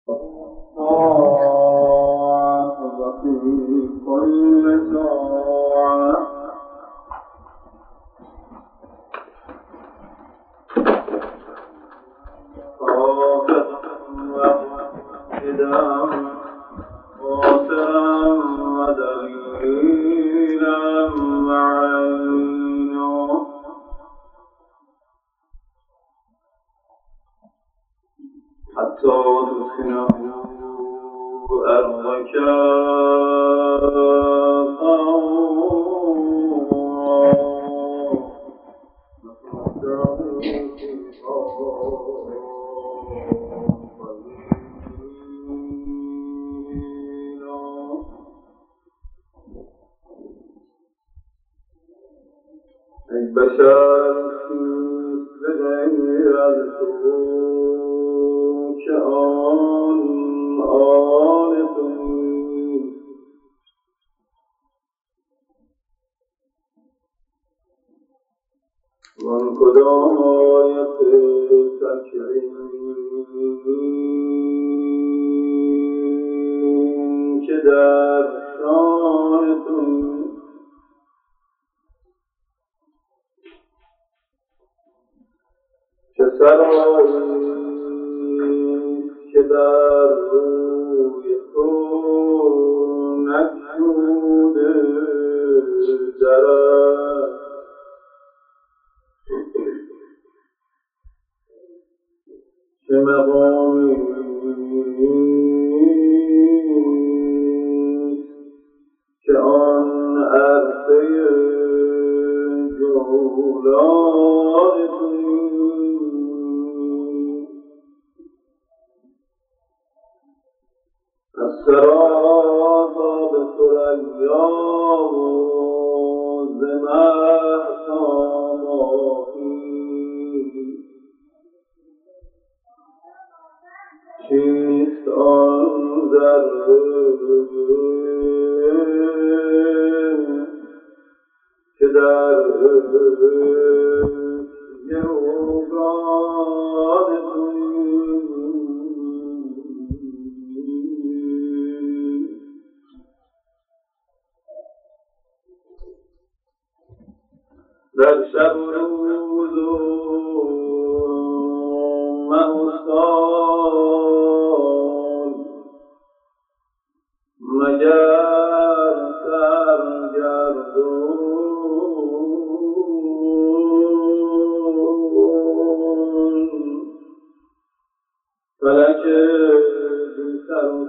وفي كل ساعة خافتا وموحدا قاصرا ودليلا وعينا حتى تسكنه أرضك ای بشر لدی از تو که آن تویی وان کدام آیت تکریم که در شان تویی چه سرایی که در روی تو نگشوده درت چه مقامی که آن عرصه جولان تویی از سرا به ثریا و ز مهسا ماهی چیست آن ذره که در گروگان تویی در شب و روز و مه و سال مگر سرگردون فلک بی سر و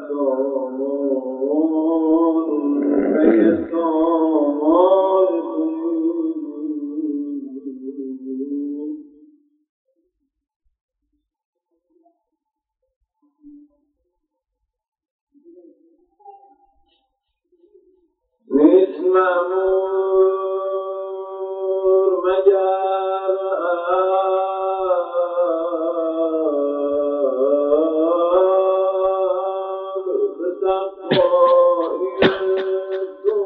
سامان ای سامان نیست مأمور مگر به تقوای تو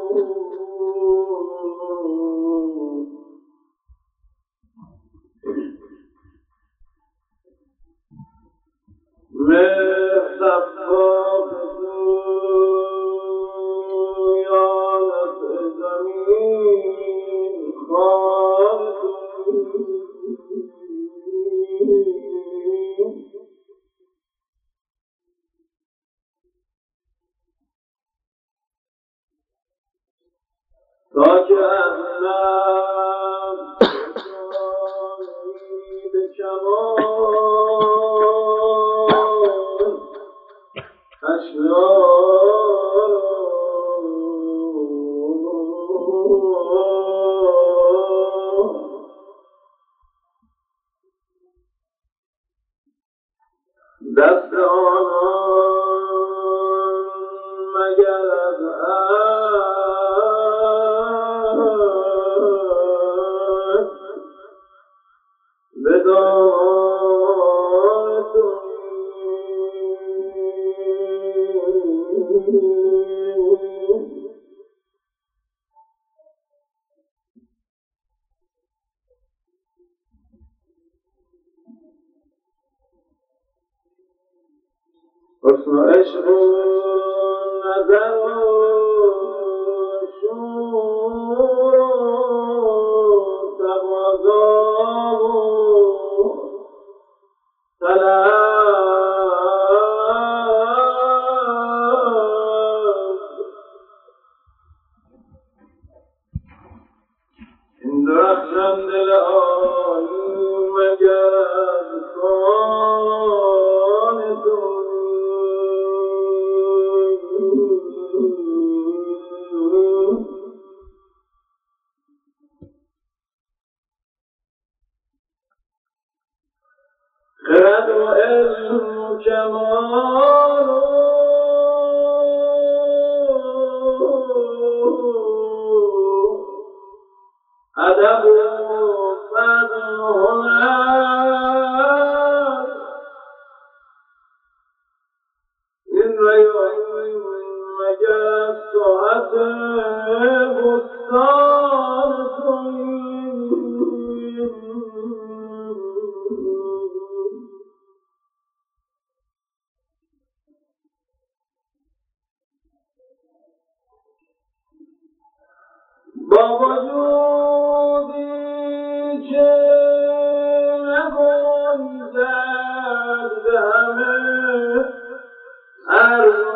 مهر تا که از نفس رسانی به کمال اشیاء دست آنان مگر از به دامان تویی حسن و عشق و نظر و شور و تقاضا و طلب این درخشان دل آیی مگر کان تو خرد و علم و کمال و ادب و فضل و هنر این ریاضی مگر ساعت بستان تویی با وجودی که نگنجد به همه عرض و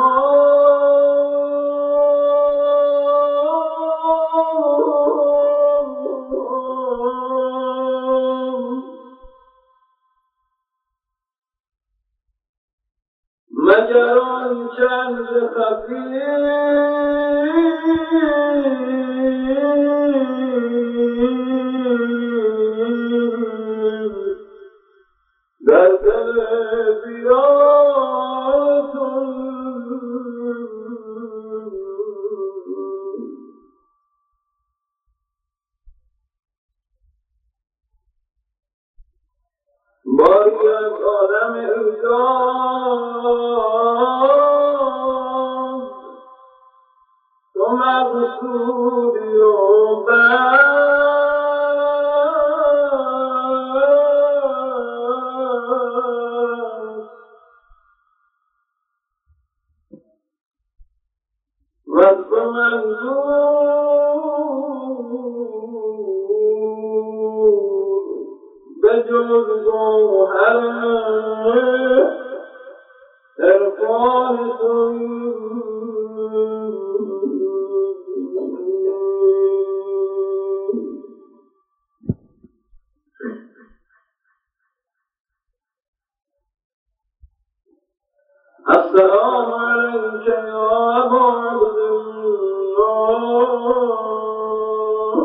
تمام مگر آن چند خفی در دل بیاتون باری از عالم ایجاد تو مقصودی و وصف منظور به جز گوهر عرفان تویی السلام عليك يا أبا عبد الله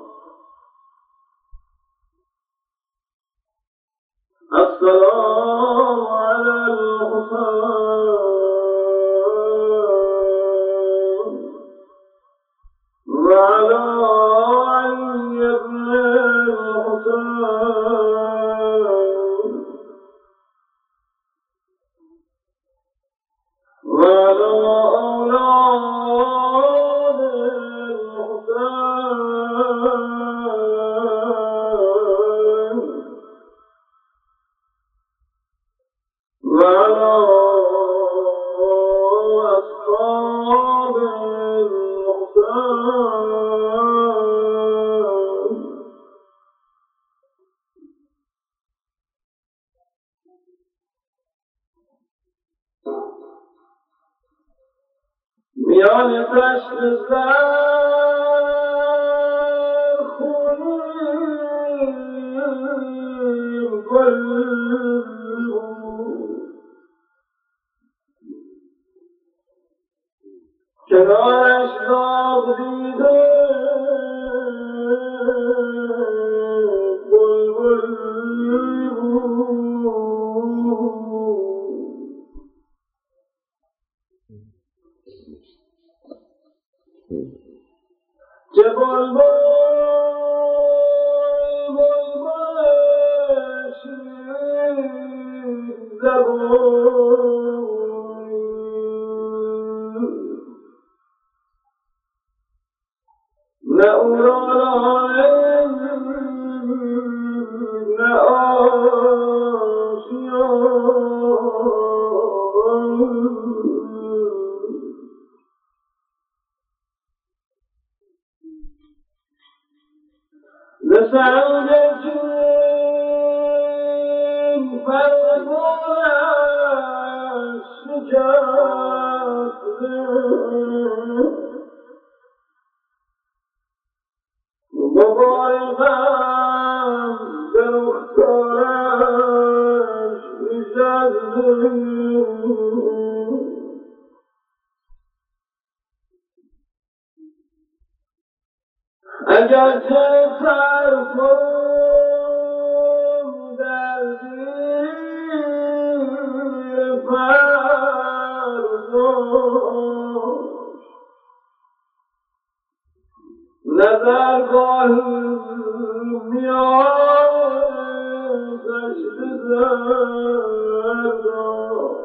السلام على الحسين وعلى علي بن الحسين وعلى أولاد الحسين وعلى أصحاب الحسين میان تشت زر خونین گل کنارش داغ دیده بلبل که بلبل شیرین زبون نه او را نه آشیان سنگین فرمانش شکسته مبارزم به رخسارش نشسته اگرچه سرفرم در زیر پرداش نظرگاهی میازش بزرداش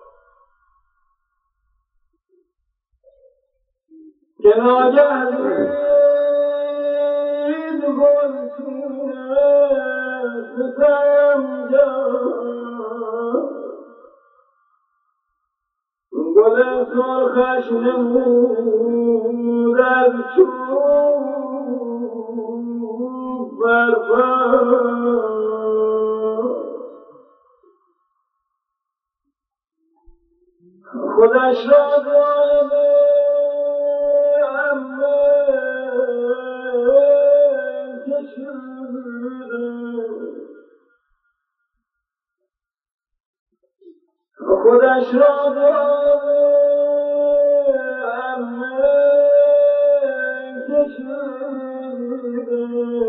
که ناگه دید گلچینه ستمگر گل سرخش نمود از چوب برپا خودش را ظالم عمه کشیده خودش را ظالم عمه کشیده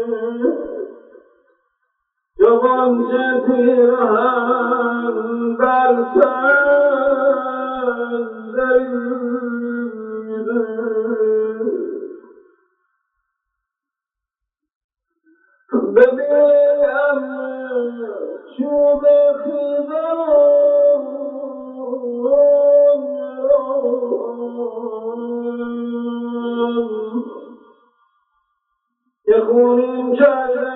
جوانچه پیرهن بر سر دریده ببین عمه چوب خیزان که خونین کرده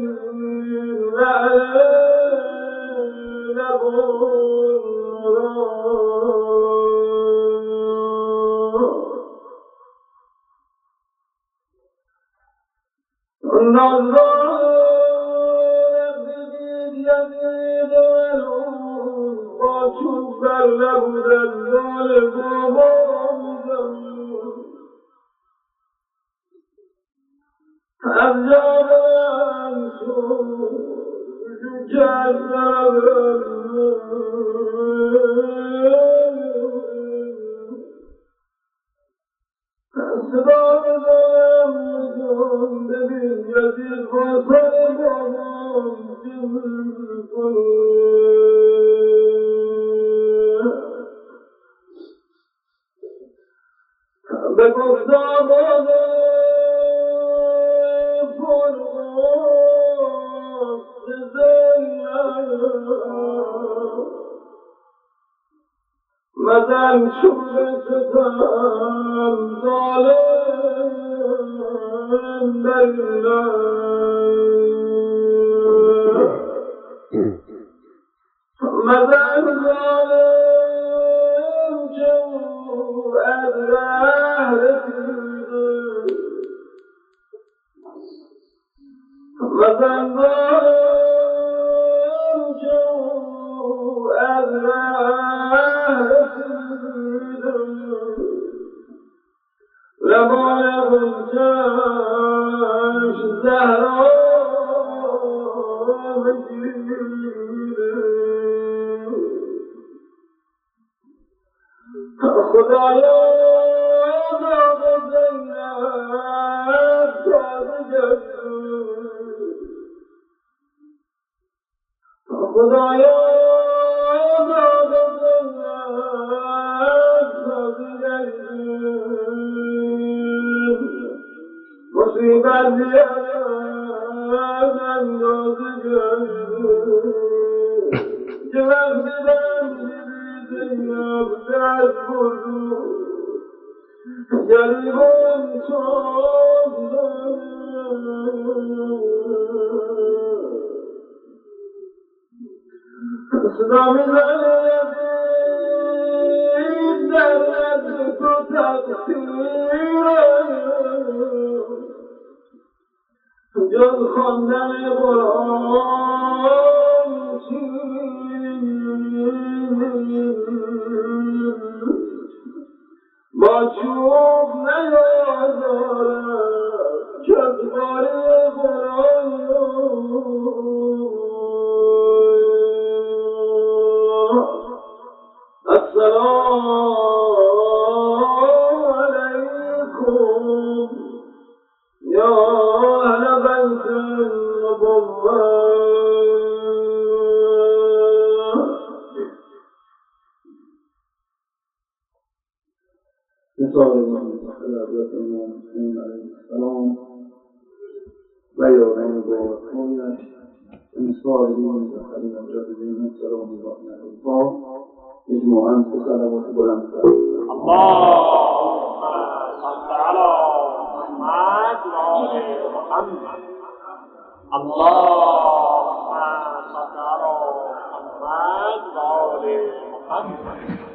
لبون را نازدار بدید یزید ملعون با چوب بر لب دنبال بابا می‌زنید از جان من شد که از درم صدا بزنم میگم ببین یزید با سر بابام جمع کنه به گفتم پرغاست زنم مزن چوب ستم ظالم بالله مزن ظالم جو از ره رسیده مزن ظالم جو از ره لبان غنچش زهرا بگیره خدایا داغ زینب تازه گردون خدایا داغ زینب تازه گردون مصیبت زیاد اندازه گردون که وقتی دم دیدی زینب دست بردون گریبان چاندن صدا میزنه یزید در نزد تو تقصیره جز خواندن قرآن با چوب نیازارد که باری قرآن السلام علیکم یا اهل بیت النبوة بسارگان حضرت امام حسین علیه السلام و یاران بارهایش انصارین و خلیل مجددین سلام الله علیه مجموعاً به صلوات بلند کرد. اللهم صل على محمد و آل محمد. اللهم صل على محمد و آل محمد.